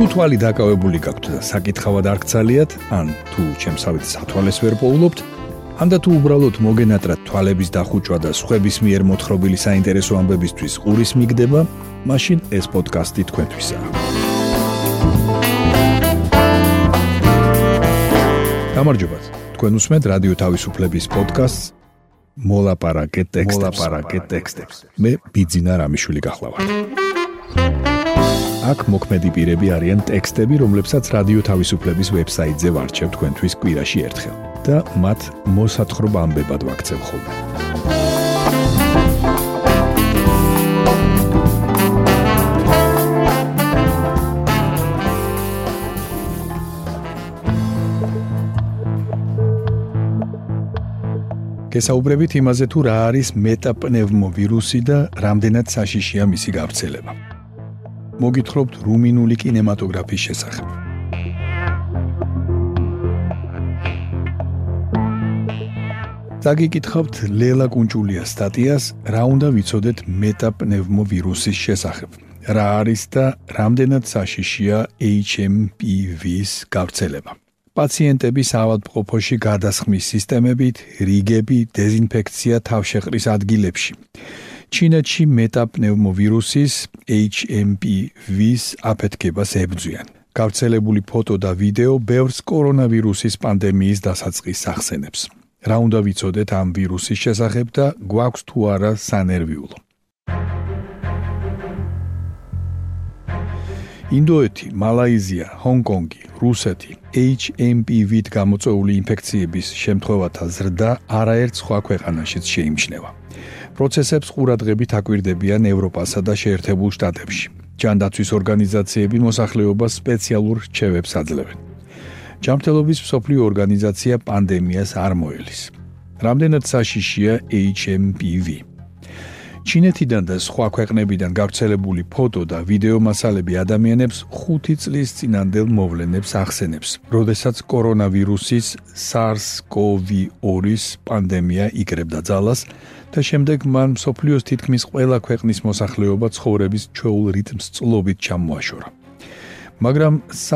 თვალი დაკავებული გაქვთ და საკითხავად არ გცალიათ, ან თუ ჩემსავით სათვალეს ვერ პოულობთ, ან და თუ უბრალოდ მოგენატრათ თვალების დახუჭვა და სხვების მიერ მოთხრობილი საინტერესო ამბებისთვის ყურის მიგდება, მაშინ ეს პოდკასტი თქვენთვისაა. გამარჯობათ, თქვენ უსმენთ რადიო თავისუფლების პოდკასტს მოლაპარაკე ტექსტებს. მე ბიძინა რამიშვილი გახლავართ. აქ მოქმედი პირები არიან ტექსტები, რომლებსაც რადიო თავისუფლების ვებსაიტზე ვარჩევ თქვენთვის კვირაში ერთხელ და მათ მოსათხრობ ამბებად ვაქცევ ხოლმე. გესაუბრებით იმაზე, თუ რა არის მეტაპნევმოვირუსი და რამდენად საშიშია მისი გავრცელება. მოგითხრობთ რუმინული კინემატოგრაფის შესახებ. დაგიკითხავთ ლელა კუნჭულიას სტატიას, რა უნდა ვიცოდეთ მეტაპნევმოვირუსის შესახებ. რა არის და რამდენად საშიშია HMPV-ს გავრცელება. პაციენტების ავადმყოფოში გადასხმის სისტემებით, რიგები, დეზინფექცია თავშეყრის ადგილებში. ჩინეთში მეტაპნევმოვირუსის HMPV-ს აფეთქებას ებრძვიან. გავრცელებული ფოტო და ვიდეო ბევრს კორონავირუსის პანდემიის დასაწყისს ახსენებს. რა უნდა ვიცოდეთ ამ ვირუსის შესახებ და გვაქვს თუ არა სანერვიულო. ინდოეთი, მალაიზია, ჰონგ-კონგი, რუსეთი, HMPV-ით გამოწვეული ინფექციების შემთხვევათა ზრდა არაერთ სხვა ქვეყანაშიც შეიმჩნევა. პროცესებს ყურადღებით აკვირდებიან ევროპასა და შეერთებულ შტატებში. ჯანდაცვის ორგანიზაციები მოსახლეობას სპეციალურ რჩევებს აძლევენ. ჯანმრთელობის მსოფლიო ორგანიზაცია პანდემიას არ მოელის. რამდენად საშიშია HMPV? ჩინეთიდან და სხვა ქვეყნებიდან გავრცელებული ფოტო და ვიდეო მასალები ადამიანებს 5 წლის წინანდელ მოვლენებს ახსენებს, როდესაც კორონავირუსის SARS-CoV-2-ის პანდემია იკრებდა ძალას და შემდეგ მან მსოფლიოს თითქმის ყველა ქვეყნის მოსახლეობა ცხოვრების ჩვეულ რიტმს წლობით ჩამოაშორა. მაგრამ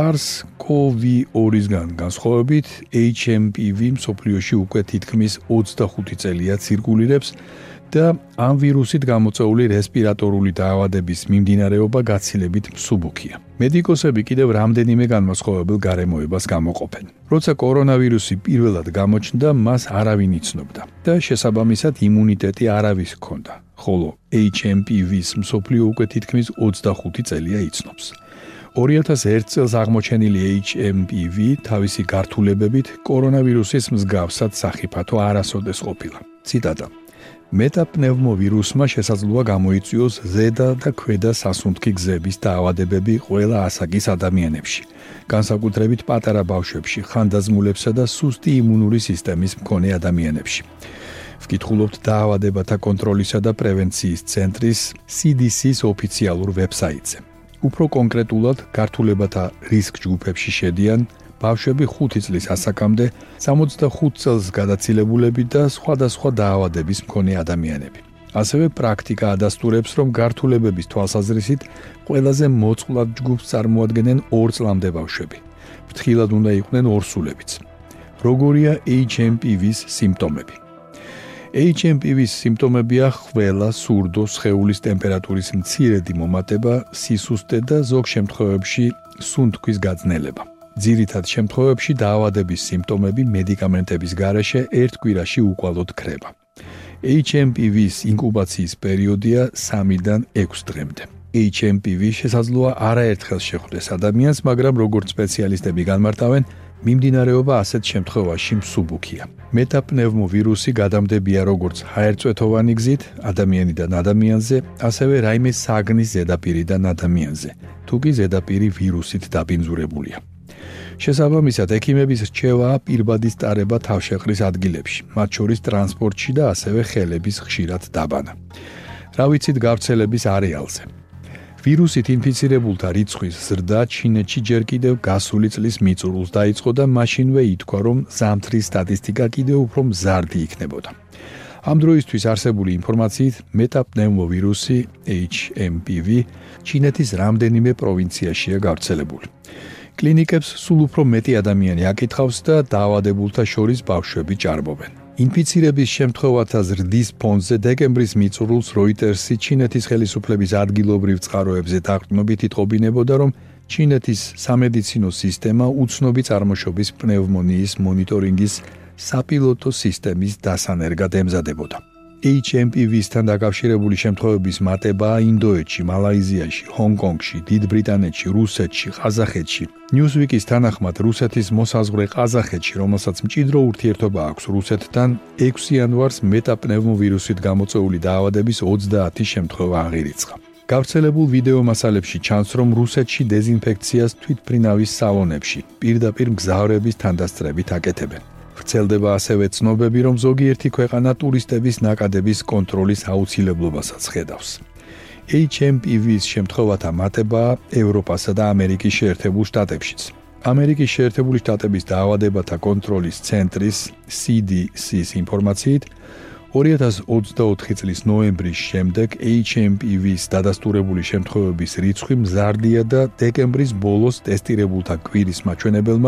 SARS-CoV-2-ისგან განსხვავებით HMPV მსოფლიოში უკვე თითქმის 25 წელია ცირკულირებს და ამ ვირუსით გამოწვეული რესპირატორული დაავადების მიმდინარეობა გაცილებით მსუბუქია. მედიკოსები კიდევ რამდენიმე განმასხვავებელ გარემოებას გამოყოფენ. როცა კორონავირუსი პირველად გამოჩნდა, მას არავინ იცნობდა და შესაბამისად იმუნიტეტი არავის ჰქონდა, ხოლო HMPV-ს მსოფლიო უკვე თითქმის 25 წელია იცნობს. 2001 წელს აღმოჩენილი HMPV თავისი გართულებებით კორონავირუსის მსგავსად სახიფათო არასოდეს ყოფილა. ციტატა: მეტაპნევმოვირუსმა შესაძლოა გამოიწვიოს ზედა და ქვედა სასუნთქი გზების დაავადებები ყველა ასაკის ადამიანებში, განსაკუთრებით პატარა ბავშვებში, ხანდაზმულებსა და სუსტი იმუნური სისტემის მქონე ადამიანებში. ვკითხულობთ დაავადებათა კონტროლისა და პრევენციის ცენტრის CDC-ს ოფიციალურ ვებსაიტზე. უფრო კონკრეტულად, გართულებათა რისკ ჯგუფებში შედიან ბავშვები 5 წლის ასაკამდე, 65 წელს გადაცილებულები და სხვადასხვა დაავადების მქონე ადამიანები. ასევე პრაქტიკა ადასტურებს, რომ გართულებების თვალსაზრისით ყველაზე მოწყვლად ჯგუფს წარმოადგენენ 2 წლამდე ბავშვები. ფრთხილად უნდა იყვნენ ორსულებიც. როგორია HMPV-ს სიმპტომები? HMPV-ს სიმპტომებია ხველა, სურდო, სხეულის ტემპერატურის მცირედი მომატება, სისუსტე და ზოგ შემთხვევებში სუნთქვის გაძნელება. ძირითად შემთხვევებში დაავადების სიმპტომები მედიკამენტების გარეშე ერთ კვირაში უკვალოდ ქრება. HMPV-ს ინკუბაციის პერიოდია 3-დან 6 დღემდე. HMPV შესაძლოა არაერთხელ შეხვდეს ადამიანს, მაგრამ როგორც სპეციალისტები განმარტავენ, მიმდინარეობა ასეთ შემთხვევაში მსუბუქია. მეტაპნევმოვირუსი გადამდებია როგორც ჰაერწვეთოვანი გზით ადამიანიდან ადამიანზე, ასევე რაიმე საგნის ზედაპირიდან ადამიანზე, თუ კი ზედაპირი ვირუსით დაბინძურებულია. შესაბამისად, ექიმების რჩევაა პირბადის ტარება თავშეყრის ადგილებში, მათ შორის ტრანსპორტში და ასევე ხელების ხშირად დაბანა. რა ვიცით გავრცელების არეალზე? ვირუსით ინფიცირებულთა რიცხვის ზრდა ჩინეთში ჯერ კიდევ გასული წლის მიწურულს დაიწყო და მაშინვე ითქვა, რომ ზამთრის სტატისტიკა კიდევ უფრო მზარდი იქნებოდა. ამ დროისთვის არსებული ინფორმაციით მეტაპნევმოვირუსი HMPV ჩინეთის რამდენიმე პროვინციაშია გავრცელებული. კლინიკებს სულ უფრო მეტი ადამიანი აკითხავს და დაავადებულთა შორის ბავშვები ჭარბობენ. ინფიცირების შემთხვევათა ზრდის ფონზე დეკემბრის მიწურულს Reuters-ი ჩინეთის ხელისუფლების ადგილობრივ წყაროებზე დაყრდნობით იტყობინებოდა, რომ ჩინეთის სამედიცინო სისტემა უცნობი წარმოშობის პნევმონიის მონიტორინგის საპილოტო სისტემის დასანერგად ემზადებოდა. HMPV-სთან დაკავშირებული შემთხვევების მატებაა ინდოეთში, მალაიზიაში, ჰონგ-კონგში, დიდ ბრიტანეთში, რუსეთში, ყაზახეთში. Newsweek-ის თანახმად რუსეთის მოსაზღვრე ყაზახეთში, რომელსაც მჭიდრო ურთიერთობა აქვს რუსეთთან, 6 იანვარს მეტაპნევმოვირუსით გამოწვეული დაავადების 30 შემთხვევა აღირიცხა. გავრცელებულ ვიდეო მასალებში ჩანს, რომ რუსეთში დეზინფექციას თვითმფრინავის სალონებში პირდაპირ მგზავრების თანდასწრებით აკეთებენ. ვრცელდება ასევე ცნობები, რომ ზოგიერთი ქვეყანა ტურისტების ნაკადების კონტროლის აუცილებლობასაც ხედავს. HMPV-ს შემთხვევათა მატებაა ევროპასა და ამერიკის შეერთებულ შტატებშიც. ამერიკის შეერთებული შტატების დაავადებათა კონტროლის ცენტრის CDC-ის ინფორმაციით 2024 წლის ნოემბრის შემდეგ HMPV-ს დადასტურებული შემთხვევების რიცხვი მზარდია და დეკემბრის ბოლოს ტესტირებულთა კვირის მაჩვენებელმა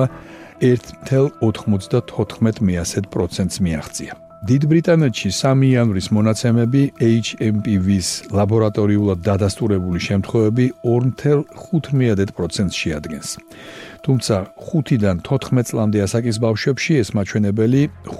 1,94%-ს მიაღწია. დიდ ბრიტანეთში 3 იანვრის მონაცემები HMPV-ს ლაბორატორიულად დადასტურებული შემთხვევები 2,5%-ს შეადგენს. თუმცა 5-დან 14 წლამდე ასაკის ბავშვებში ეს მაჩვენებელი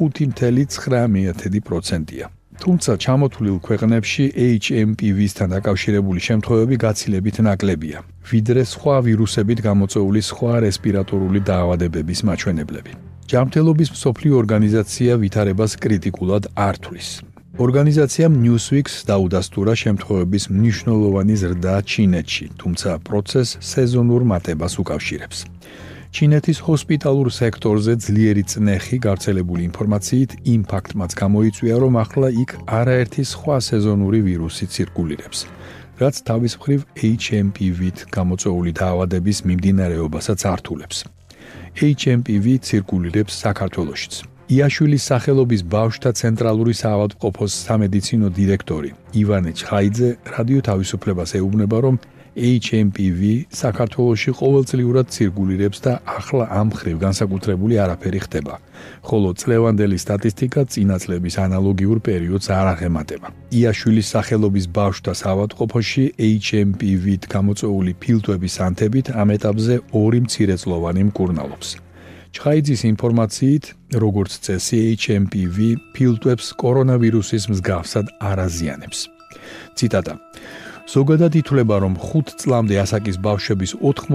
5,9%-ია. თუმცა ჩამოთვლილ ქვეყნებში HMPV-სთან დაკავშირებული შემთხვევები გაცილებით ნაკლებია, ვიდრე სხვა ვირუსებით გამოწვეული სხვა რესპირატორული დაავადებების მაჩვენებლები. ჯანმრთელობის მსოფლიო ორგანიზაცია ვითარებას კრიტიკულად არ თვლის. ორგანიზაციამ Newsweek-ს დაუდასტურა შემთხვევების მნიშვნელოვანი ზრდა ჩინეთში, თუმცა პროცესს სეზონურ მატებას უკავშირებს. ჩინეთის ჰოსპიტალურ სექტორზე ძლიერი წნეხი გავრცელებული ინფორმაციით იმ ფაქტმაც გამოიწვია, რომ ახლა იქ არაერთი სხვა სეზონური ვირუსი ცირკულირებს, რაც თავის მხრივ HMPV-თ გამოწვეული დაავადების მიმდინარეობასაც ართულებს. HMPV ცირკულირებს საქართველოშიც. იაშვილის სახელობის ბავშვთა ცენტრალური საავადმყოფოს სამედიცინო დირექტორი ივანე ჩხაიძე რადიო თავისუფლებას ეუბნება, რომ HMPV საქართველოში ყოველწლიურად ცირკულირებს და ახლა ამ მხრივ განსაკუთრებული არაფერი ხდება, ხოლო წლევანდელი სტატისტიკა წინა წლების ანალოგიურ პერიოდს არ აღემატება. იაშვილის სახელობის ბავშვთა საავადმყოფოში HMPV-თ გამოწვეული ფილტვების ანთებით ამ ეტაპზე 2 მცირეწლოვანი მკურნალობს. ჩხაიძის ინფორმაციით, როგორც წესი, HMPV ფილტვებს კორონავირუსის მსგავსად არ აზიანებს. ციტატა: ზოგადად ითვლება, რომ 5 წლამდე ასაკის ბავშვების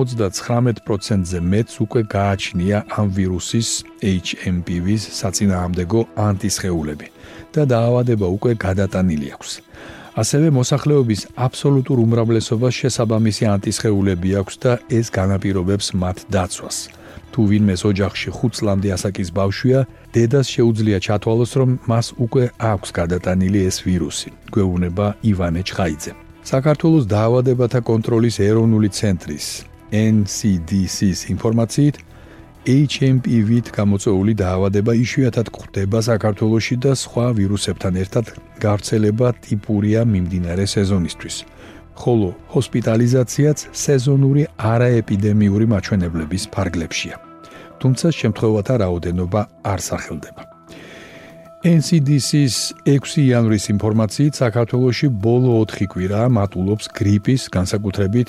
99%-ზე მეტს უკვე გააჩნია ამ ვირუსის HMPV-ს საწინააღმდეგო ანტისხეულები და დაავადება უკვე გადატანილი აქვს. ასევე მოსახლეობის აბსოლუტურ უმრავლესობას შესაბამისი ანტისხეულები აქვს და ეს განაპირობებს მათ დაცვას. თუ ვინმეს ოჯახში 5 წლამდე ასაკის ბავშვია, დედას შეუძლია ჩათვალოს, რომ მას უკვე აქვს გადატანილი ეს ვირუსი, გვეუბნება ივანე ჩხაიძე. საქართველოს დაავადებათა კონტროლის ეროვნული ცენტრის NCDC-ის ინფორმაციით, HMPV-თ გამოწვეული დაავადება იშვიათად გვხვდება საქართველოში და სხვა ვირუსებთან ერთად გავრცელება ტიპურია მიმდინარე სეზონისთვის, ხოლო ჰოსპიტალიზაციაც სეზონური არაეპიდემიური მაჩვენებლების ფარგლებშია. თუმცა შემთხვევათა რაოდენობა არ სახელდება. NCDC-ის 6 იანვრის ინფორმაციით საქართველოში ბოლო 4 კვირა მატულობს გრიპის, განსაკუთრებით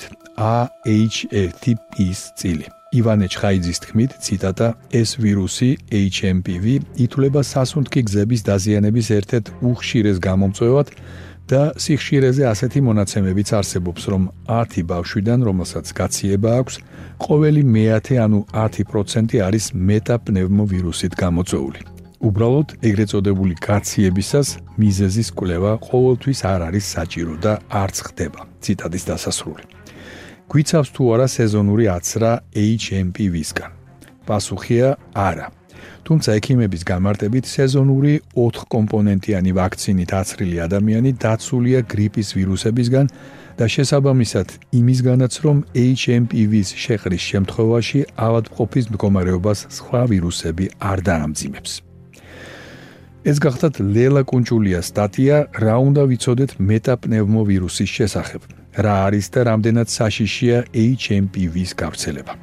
AH1-ის წილი. ივანე ჩხაიძის თქმით, ციტატა: ეს ვირუსი HMPV ითვლება სასუნთქი გზების დაზიანების ერთ-ერთ უხშირეს გამომწვევად და სიხშირეზე ასეთი მონაცემებიც არსებობს, რომ 10 ბავშვიდან, რომელსაც გაციება აქვს, ყოველი მე-10, ანუ 10% არის მეტაპნევმოვირუსით გამოწვეული. უბრალოდ ეგრეთ წოდებული გაციებისას მიზეზის კვლევა ყოველთვის არ არის საჭირო და არც ხდება. ციტატის დასასრული. გვიცავს თუ არა სეზონური აცრა HMPV-სგან? პასუხია არა. თუმცა ექიმების გამარტებით სეზონური 4 კომპონენტიანი ვაქცინით აცრილი ადამიანი დაცულია გრიპის ვირუსებისგან და შესაბამისად იმისგანაც, რომ HMPV-ს შეყრის შემთხვევაში ავადმყოფის მდგომარეობას სხვა ვირუსები არ დაამძიმებს. ეს გახდათ ლელა კუნჭულიას სტატია რა უნდა ვიცოდეთ მეტაპნევმოვირუსის შესახებ. რა არის და რამდენად საშიშია HMPV-ს გავრცელება.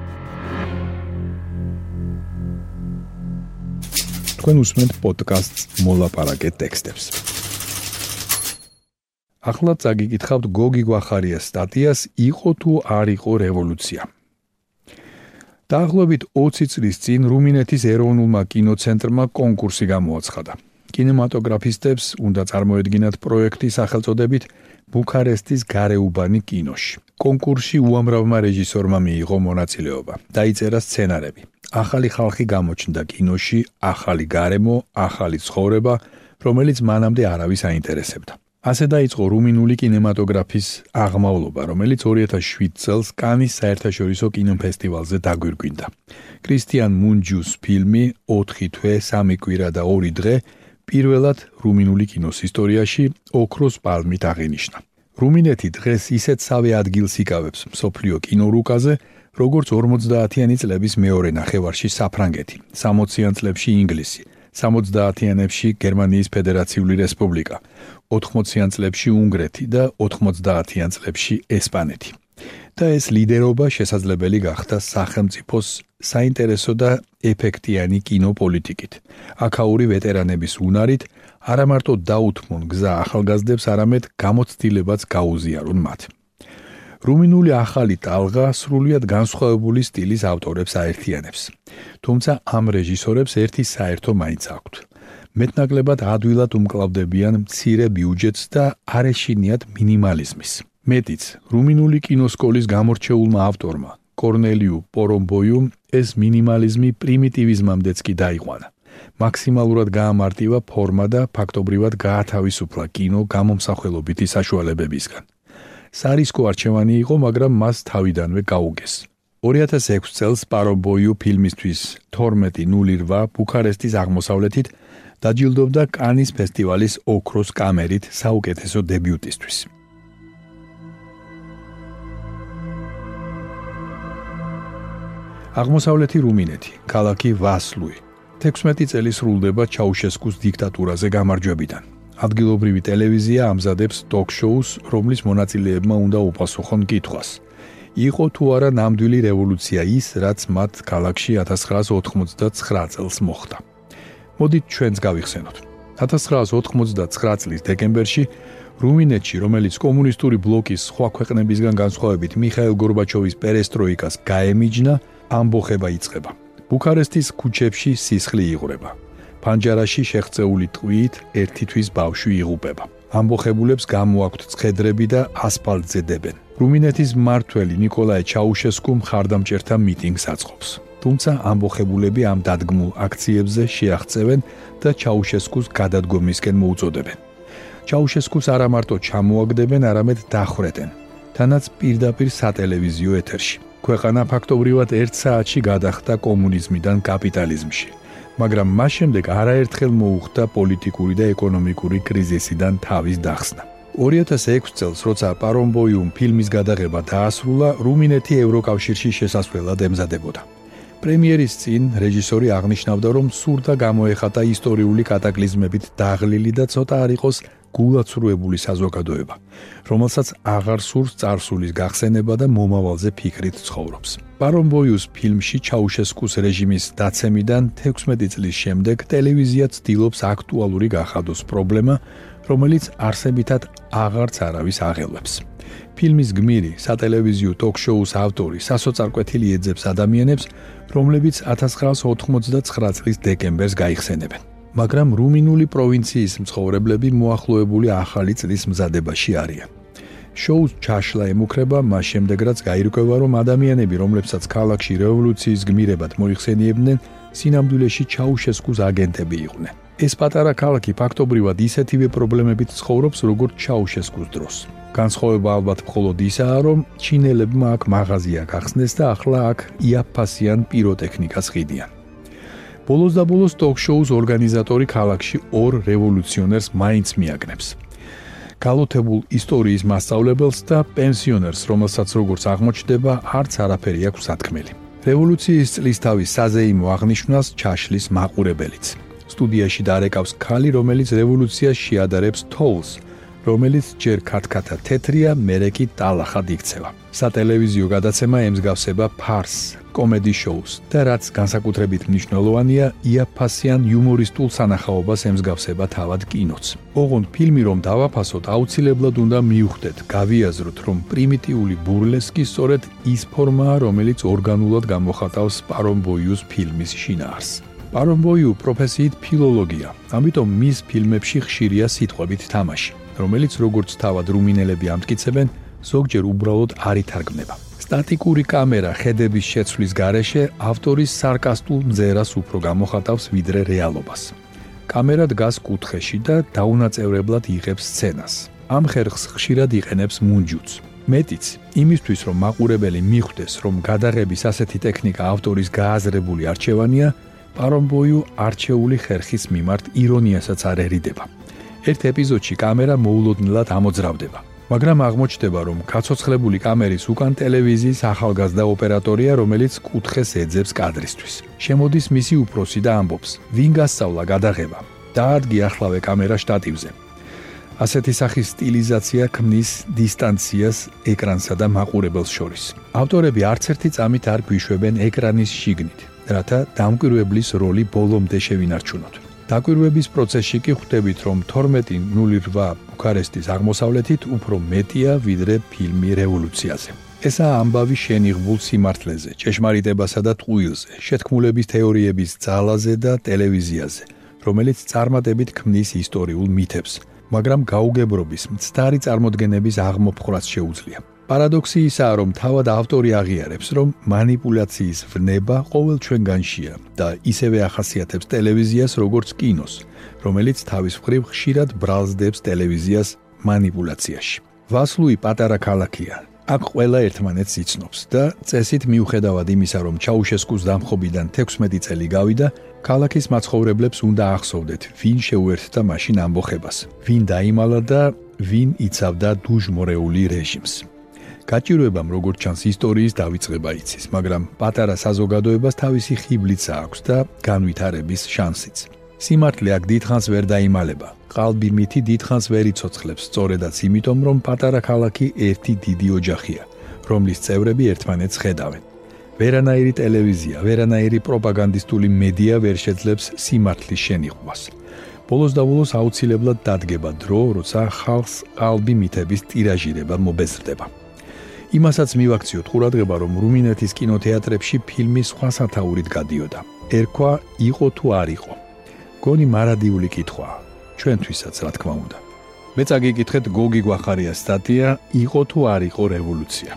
თქვენ უსმენთ პოდკასტს მოლაპარაკე ტექსტებს. ახლა წაგიკითხავთ გოგი გვახარიას სტატიას იყო თუ არ იყო რევოლუცია. დაახლოებით 20 წლის წინ რუმინეთის ეროვნულმა კინოცენტრმა კონკურსი გამოაცხადა. კინემატოგრაფისტებს უნდა წარმოედგინათ პროექტი სახელწოდებით ბუქარესტის გარეუბანი კინოში. კონკურსში უამრავმა რეჟისორმა მიიღო მონაწილეობა. დაიწერა სცენარები. ახალი ხალხი გამოჩნდა კინოში, ახალი გარემო, ახალი ცხოვრება, რომელიც მანამდე არავის აინტერესებდა. ასე დაიწყო რუმინული კინემატოგრაფის აღმავლობა, რომელიც 2007 წელს კანის საერთაშორისო კინოფესტივალზე დაგვირგვინდა. კრისტიან მუნჯუს ფილმი 4 თვე, 3 კვირა და 2 დღე პირველად რუმინული კინოს ისტორიაში ოქროს პალმით აღინიშნა. რუმინეთი დღეს ისეთ სავე ადგილს იკავებს მსოფლიო კინორუკაზე, როგორც 50-იანი წლების მეორე ნახევარში საფრანგეთი, 60-იან წლებში ინგლისი, 70-იანებში გერმანიის ფედერაციული რესპუბლიკა, 80-იან წლებში უნგრეთი და 90-იან წლებში ესპანეთი. და ეს ლიდერობა შესაძლებელი გახდა სახელმწიფოს საინტერესო და ეფექტიანი კინოპოლიტიკით. აქაური ვეტერანების უნარით არა მარტო დაუთმონ გზა ახალგაზრდებს, არამედ გამოცდილებაც გაუზიარონ მათ. რუმინული ახალი ტალღა სრულიად განსხვავებული სტილის ავტორებს აერთიანებს. თუმცა ამ რეჟისორებს ერთი საერთო მაინც აქვთ. მეტნაკლებად ადვილად უმკლავდებიან მცირე ბიუჯეტს და არ ეშინიათ მინიმალიზმის. მეტიც, რუმინული კინოსკოლის გამორჩეულმა ავტორმა, კორნელიუ პორომბოიუმ, ეს მინიმალიზმი პრიმიტივიზმამდეც კი დაიყვანა. მაქსიმალურად გაამარტივა ფორმა და ფაქტობრივად გაათავისუფლა კინო გამომსახველობითი საშუალებებისგან. სარისკო არჩევანი იყო, მაგრამ მას თავიდანვე გაუგეს. 2006 წელს პორომბოიუ ფილმისთვის 1208 ბუქარესტის აღმოსავლეთით დაჯილდოვდა კანის ფესტივალის ოქროს კამერით საუკეთესო დებიუტისთვის. აღმოსავლეთი რუმინეთი, ქალაქი ვასლუი. 16 წელი სრულდება ჩაუშესკუს დიქტატურაზე გამარჯვებიდან. ადგილობრივი ტელევიზია ამზადებს ტოკ-შოუს, რომლის მონაწილეებმა უნდა უპასუხონ კითხვას. იყო თუ არა ნამდვილი რევოლუცია ის, რაც მათ ქალაქში 1989 წელს მოხდა. მოდით ჩვენც გავიხსენოთ. 1989 წლის დეკემბერში რუმინეთში, რომელიც კომუნისტური ბლოკის სხვა ქვეყნებისგან განსხვავებით მიხაილ გორბაჩოვის პერესტროიკას გაემიჯნა, ამბოხება იწყება. ბუქარესტის ქუჩებში სისხლი იღვრება. ფანჯარაში შეღწეული ტყვიით ერთი თვის ბავშვი იღუპება. ამბოხებულებს გამოაქვთ ცხედრები და ასფალტზე დებენ. რუმინეთის მმართველი ნიკოლაე ჩაუშესკუ მხარდამჭერთა მიტინგს აწყობს. თუმცა ამბოხებულები ამ დადგმულ აქციებზე შეაღწევენ და ჩაუშესკუს გადადგომისკენ მოუწოდებენ. ჩაუშესკუს არა მარტო ჩამოაგდებენ, არამედ დახრეტენ. თანაც პირდაპირ სატელევიზიო ეთერში. ქვეყანა ფაქტობრივად 1 საათში გადახდა კომუნიზმიდან კაპიტალიზმში. მაგრამ მას შემდეგ არაერთხელ მოუხდა პოლიტიკური და ეკონომიკური კრიზისიდან თავის დახსნა. 2006 წელს, როცა პორომბოიუმ ფილმის გადაღება დაასრულა, რუმინეთი ევროკავშირში შესასვლელად ემზადებოდა. პრემიერის წინ რეჟისორი აღნიშნავდა, რომ სურდა გამოეხატა ისტორიული კატაკლიზმებით დაღლილი და ცოტა არ იყოს გულაცრუებული საზოგადოება, რომელსაც აღარ სურს წარსულის გახსენება და მომავალზე ფიქრით ცხოვრობს. პორომბოიუს ფილმში ჩაუშესკუს რეჟიმის დაცემიდან 16 წლის შემდეგ ტელევიზია ცდილობს აქტუალური გახადოს პრობლემა, რომელიც არსებითად აღარც არავის აღელვებს. ფილმის გმირი, სატელევიზიო ტოკ-შოუს ავტორი სასოწარკვეთილი ეძებს ადამიანებს, რომლებიც 1989 წლის დეკემბერს გაიხსენებენ. მაგრამ რუმინული პროვინციის მცხოვრებლები მოახლოებული ახალი წლის მზადებაში არიან. შოუს ჩაშლა ემუქრება მას შემდეგ, რაც გაირკვევა, რომ ადამიანები, რომლებსაც ქალაქში რევოლუციის გმირებად მოიხსენიებდნენ, სინამდვილეში ჩაუშესკუს აგენტები იყვნენ. ეს პატარა ქალაქი ფაქტობრივად ისეთივე პრობლემებით ცხოვრობს, როგორც ჩაუშესკუს დროს. განსხვავება ალბათ მხოლოდ ისაა, რომ ჩინელებმა აქ მაღაზია გახსნეს და ახლა აქ იაფფასიან პიროტექნიკას ხიდიან. ბოლოს და ბოლოს ტოკ-შოუს ორგანიზატორი ქალაქში 2 რევოლუციონერს მაინც მიაგნებს. გალოთებულ ისტორიის მასწავლებელს და პენსიონერს, რომელსაც როგორც აღმოჩნდება, არც არაფერი აქვს სათქმელი. რევოლუციის წლისთავის საზეიმო აღნიშვნას ჩაშლის მაყურებელიც. სტუდიაში დარეკავს ქალი, რომელიც რევოლუციას შეადარებს თოვლს, რომელიც ჯერ ქათქათა თეთრია, მერე კი ტალახად იქცევა. სატელევიზიო გადაცემა ემსგავსება ფარსს, კომედი შოუს და რაც განსაკუთრებით მნიშვნელოვანია, იაფფასიან იუმორისტულ სანახაობას ემსგავსება თავად კინოც. ოღონდ ფილმი რომ დავაფასოთ, აუცილებლად უნდა მივხვდეთ, გავიაზროთ, რომ პრიმიტიული ბურლესკი სწორედ ის ფორმაა, რომელიც ორგანულად გამოხატავს პარომბოიუს ფილმის შინაარსს. პარომბოიუ პროფესიით ფილოლოგია, ამიტომ მის ფილმებში ხშირია სიტყვებით თამაში, რომელიც როგორც თავად რუმინელები ამტკიცებენ, ზოგჯერ უბრალოდ არ ითარგმნება. სტატიკური კამერა ხედების შეცვლის გარეშე ავტორის სარკასტულ მზერას უფრო გამოხატავს ვიდრე რეალობას. კამერა დგას კუთხეში და დაუნაწევრებლად იღებს სცენას. ამ ხერხს ხშირად იყენებს მუნჯუც. მეტიც, იმისთვის რომ მაყურებელი მიხვდეს, რომ გადაღების ასეთი ტექნიკა ავტორის გააზრებული არჩევანია, პარომბოიუ არჩეული ხერხის მიმართ ირონიასაც არ ერიდება. ერთ ეპიზოდში კამერა მოულოდნელად ამოძრავდება. მაგრამ აღმოჩნდება, რომ გაცოცხლებული კამერის უკან ტელევიზიის ახალგაზრდა ოპერატორია, რომელიც კუთხეს ეძებს კადრისთვის. შემოდის მისი უფროსი და ამბობს: "ვინ გასწავლა გადაღება? დაადგე ახლავე კამერა შტატივზე." ასეთი სახის სტილიზაცია ქმნის დისტანციას ეკრანსა და მაყურებელს შორის. ავტორები არც ერთი წამით არ გვიშვებენ ეკრანის შიგნით, რათა დამკვირვებლის როლი ბოლომდე შევინარჩუნოთ. დაკვირვების პროცესში კი ხვდებით, რომ 12:08 ბუქარესტის აღმოსავლეთით უფრო მეტია ვიდრე ფილმი რევოლუციაზე. ესაა ამბავი შენიღბულ სიმართლეზე, ჭეშმარიტებასა და ტყუილზე, შეთქმულების თეორიების ძალაზე და ტელევიზიაზე, რომელიც წარმატებით ქმნის ისტორიულ მითებს, მაგრამ გაუგებრობის მცდარი წარმოდგენების აღმოფხვრას შეუძლია. პარადოქსი ისაა, რომ თავად ავტორი აღიარებს, რომ მანიპულაციის ვნება ყოველ ჩვენგანშია და ისევე ახასიათებს ტელევიზიას როგორც კინოს, რომელიც თავის მხრივ ხშირად ბრალსდებს ტელევიზიას მანიპულაციაში. ვასლუი პატარა ქალაქია. აქ ყველა ერთმანეთს იცნობს და წესით მიუხედავად იმისა, რომ ჩაუშესკუს დამხობიდან 16 წელი გავიდა, ქალაქის მაცხოვრებლებს უნდა ახსოვდეთ, ვინ შეუერთდა მაშინ ამბოხებას, ვინ დაიმალა და ვინ იცავდა დუჟმორეული რეჟიმს. გაჭირვებამ როგორც ჩანს ისტორიის დავიწყება იცის, მაგრამ პატარა საზოგადოებას თავისი ხიბლიცა აქვს და განვითარების შანსიც. სიმართლე აქ დიდხანს ვერ დაიმალება. ყალბი მითი დიდხანს ვერ იცოცხლებს, სწორედაც იმიტომ, რომ პატარა ქალაქი ერთი დიდი ოჯახია, რომლის წევრები ერთმანეთს ხედავენ. ვერანაირი ტელევიზია, ვერანაირი პროპაგანდისტული მედია ვერ შეძლებს სიმართლის შენიღბვას. ბოლოს და ბოლოს აუცილებლად დადგება დრო, როცა ხალხს ყალბი მითების ტირაჟირება მობეზრდება. იმასაც მივაქციოთ ყურადღება, რომ რუმინეთის კინოთეატრებში ფილმი სხვა სათაურით გადიოდა. ერქვა იყო თუ არ იყო. გონი მარადიული კითხვაა. ჩვენთვისაც, რა თქმა უნდა. მე წაგიკითხეთ გოგი გვახარიას სტატია იყო თუ არ იყო რევოლუცია.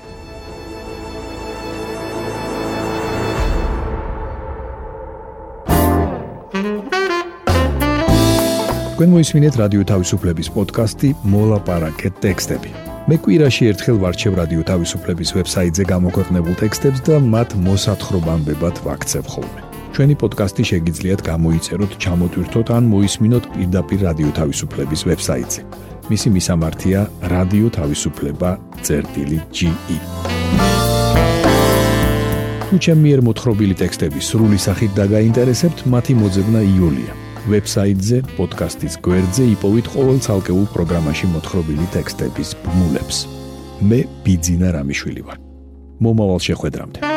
თქვენ მოისმინეთ რადიო თავისუფლების პოდკასტი მოლაპარაკეთ ტექსტები. მე კვირაში ერთხელ ვარჩევ რადიო თავისუფლების ვებსაიტზე გამოქვეყნებულ ტექსტებს და მათ მოსათხრობამდებად ვაქცევ ხოლმე. ჩვენი პოდკასტი შეგიძლიათ გამოიწეროთ, ჩამოტვირთოთ ან მოისმინოთ პირდაპირ რადიო თავისუფლების ვებსაიტზე. მისი მისამართია radiotavisufleba.ge. თუ ჩემი მიერ მოთხრობილი ტექსტები სრული სახით დაგაინტერესებთ, მათი მოძებნა იოლია. ვებსაიტზე, პოდკასტის გვერდზე იპოვით ყოველ ცალკეულ პროგრამაში მოთხრობილი ტექსტების ბმულებს. მე ბიძინა რამიშვილი ვარ. მომავალ შეხვედრამდე.